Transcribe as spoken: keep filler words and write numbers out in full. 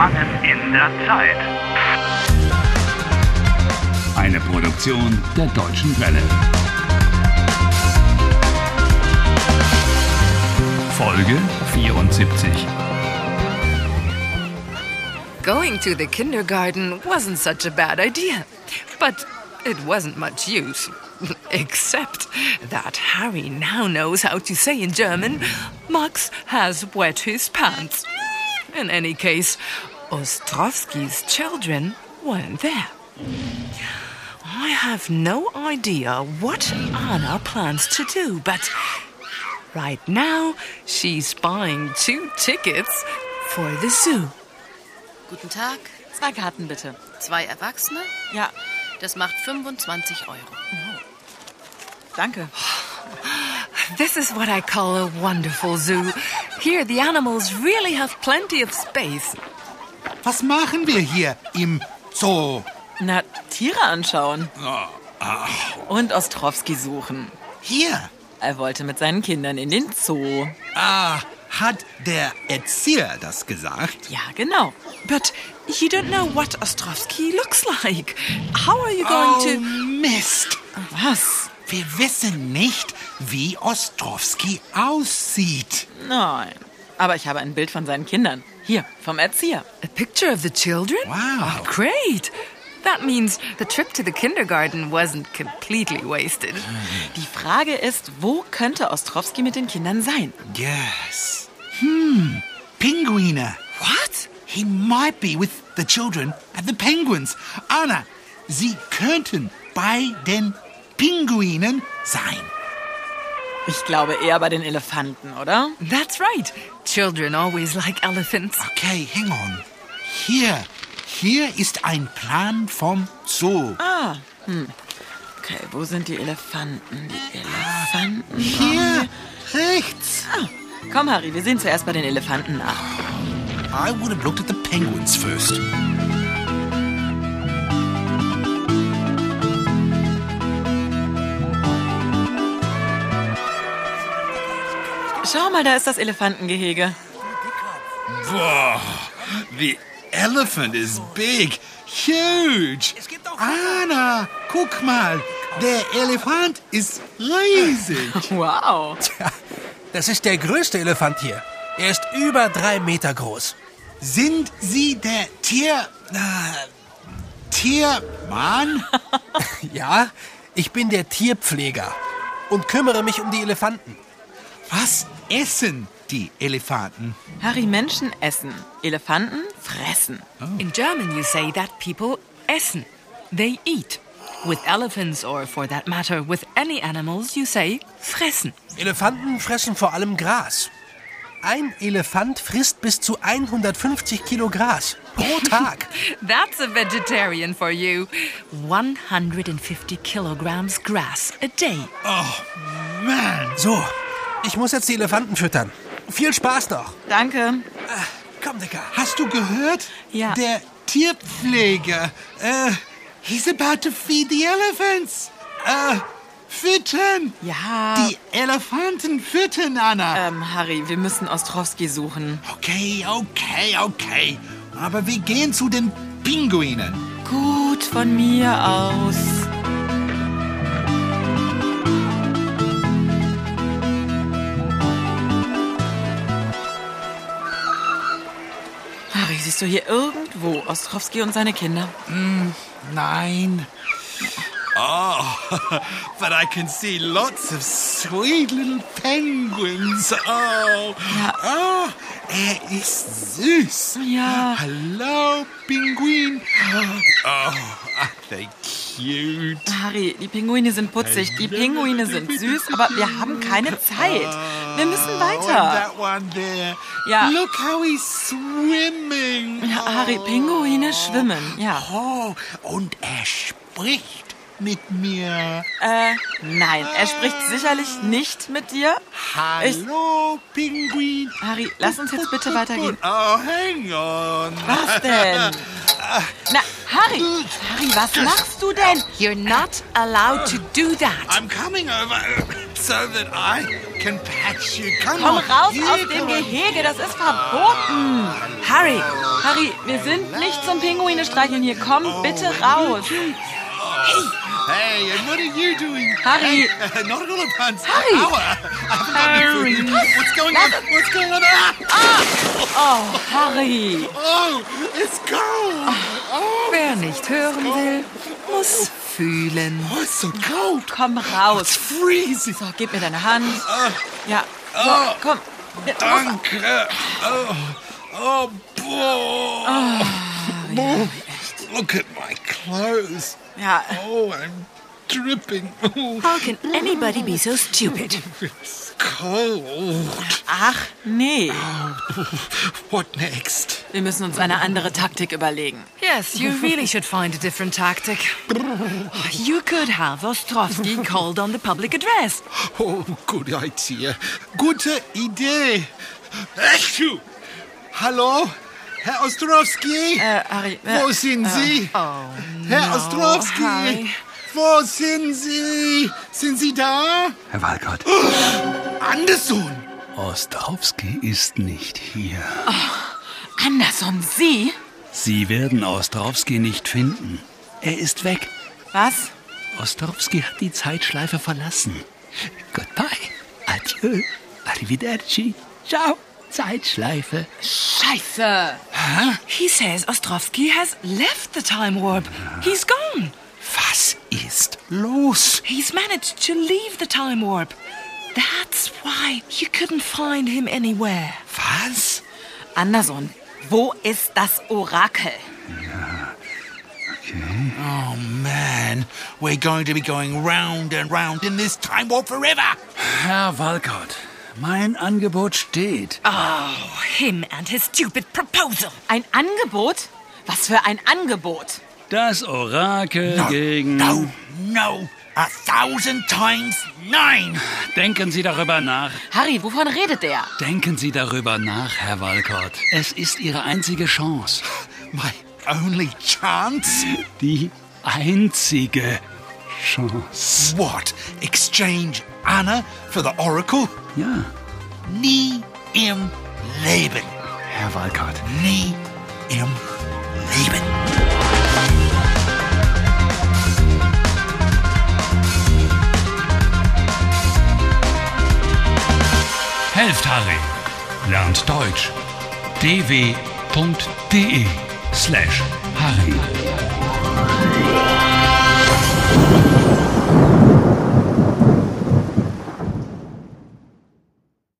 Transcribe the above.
Gefangen in der Zeit. Eine Produktion der Deutschen Welle. Folge vierundsiebzig. Going to the kindergarten wasn't such a bad idea, but it wasn't much use. Except that Harry now knows how to say in German, Max has wet his pants. In any case, Ostrowski's children weren't there. I have no idea what Anna plans to do, but right now she's buying two tickets for the zoo. Guten Tag. Zwei Karten bitte. Zwei Erwachsene? Ja, Das macht fünfundzwanzig Euro. danke. This is what I call a wonderful zoo. Here the animals really have plenty of space. Was machen wir hier im Zoo? Na, Tiere anschauen. Und Ostrowski suchen. Hier? Er wollte mit seinen Kindern in den Zoo. Ah, hat der Erzieher das gesagt? Ja, genau. But you don't know what Ostrowski looks like. How are you going Oh, to... Mist. Was? Wir wissen nicht, wie Ostrowski aussieht. Nein. Aber ich habe ein Bild von seinen Kindern. Hier, vom Erzieher. A picture of the children? Wow. Oh, great. That means the trip to the kindergarten wasn't completely wasted. Die Frage ist, wo könnte Ostrowski mit den Kindern sein? Yes. Hmm, Pinguine. What? He might be with the children at the penguins. Anna, sie könnten bei den Pinguinen sein. Ich glaube eher bei den Elefanten, oder? That's right. Children always like elephants. Okay, hang on. Hier, hier ist ein Plan vom Zoo. Ah, hm. Okay, wo sind die Elefanten? Die Elefanten. Hier, rechts. Ah, komm, Harry, wir sehen zuerst bei den Elefanten nach. I would have looked at the penguins first. Schau mal, da ist das Elefantengehege. Boah, the elephant is big, huge. Anna, guck mal, der Elefant ist riesig. Wow. Das ist der größte Elefant hier. Er ist über drei Meter groß. Sind Sie der Tier... Äh, Tiermann? Ja, ich bin der Tierpfleger und kümmere mich um die Elefanten. Was essen die Elefanten? Harry, Menschen essen. Elefanten fressen. In German, you say that people essen. They eat. With elephants, or for that matter, with any animals, you say fressen. Elefanten fressen vor allem Gras. Ein Elefant frisst bis zu hundertfünfzig Kilo Gras pro Tag. That's a vegetarian for you. one hundred fifty kilograms grass a day. Oh, man. So, ich muss jetzt die Elefanten füttern. Viel Spaß noch. Danke. Komm, Dicker. Hast du gehört? Ja. Der Tierpfleger. Äh, he's about to feed the elephants. Äh, füttern. Ja. Die Elefanten füttern, Anna. Ähm, Harry, wir müssen Ostrowski suchen. Okay, okay, okay. Aber wir gehen zu den Pinguinen. Gut, von mir aus. Harry, siehst du hier irgendwo Ostrowski und seine Kinder? Nein. Oh, but I can see lots of sweet little penguins. Oh, Ja. oh, er ist süß. Ja. Hello, Pinguin. Oh, are they cute? Harry, die Pinguine sind putzig, die Pinguine sind süß, aber wir haben keine Zeit. Wir müssen Oh, and weiter. that one there. Ja. Look how he's swimming. Ja, Harry, Pinguine schwimmen, ja. Oh, und er spricht mit mir. Äh, nein, er spricht sicherlich nicht mit dir. Hallo, Pinguin. Harry, lass uns jetzt bitte weitergehen. Oh, hang on. Was denn? Na, Harry, Harry, was machst du denn? You're not allowed to do that. I'm coming over so that I can patch you. Come Komm on. raus Here, aus dem come on. Gehege, das ist verboten. Harry, Harry, wir sind nicht zum Pinguine streicheln hier. Komm bitte raus. Hey, and what are you doing? Harry. Hey, uh, not all at once. Harry. Ow, I haven't got any food. What's going on? What's going on? Ah! Oh, Harry. Oh, it's cold. Oh, wer nicht hören will, muss fühlen. oh, it's so cold. Komm It's raus. freezing. So, gib mir deine Hand. Ja, so, Oh. komm. Danke. Oh, oh, boah. Oh, look at my clothes. Ja, Oh, I'm dripping. Oh, How can anybody be so stupid? it's cold. ach nee. What next? Wir müssen uns eine andere Taktik überlegen. Yes, you really should find a different tactic. You could have Ostrovsky called on the public address. Oh, good idea. Gute Idee. Achtung! Hallo? Herr Ostrowski? Äh, Harry, äh, Wo sind Sie? Herr no, Ostrowski? Harry. Wo sind Sie? Sind Sie da? Herr Walcott, Anderson! Ostrowski ist nicht hier. Anderson, Sie? Sie werden Ostrowski nicht finden. Er ist weg. Was? Ostrowski hat die Zeitschleife verlassen. Goodbye. Adieu. Arrivederci. Ciao. Zeitschleife. Scheiße. He says Ostrovsky has left the time warp. He's gone. Was ist los? He's managed to leave the time warp. That's why you couldn't find him anywhere. Was? Anderson, wo ist das Orakel? Oh, man. We're going to be going round and round in this time warp forever. Herr Walcott, mein Angebot steht. Oh, him and his stupid proposal. Ein Angebot? Was für ein Angebot? Das Orakel No, gegen... no, no. A thousand times nine. Denken Sie darüber nach. Harry, wovon redet der? Denken Sie darüber nach, Herr Walcott. Es ist Ihre einzige Chance. My only chance? Die einzige Chance. What? Exchange Anna for the Oracle? Ja, Nie im Leben. Herr Walcott. Nie im Leben. Helft Harry. Lernt Deutsch. dw.de slash Harry.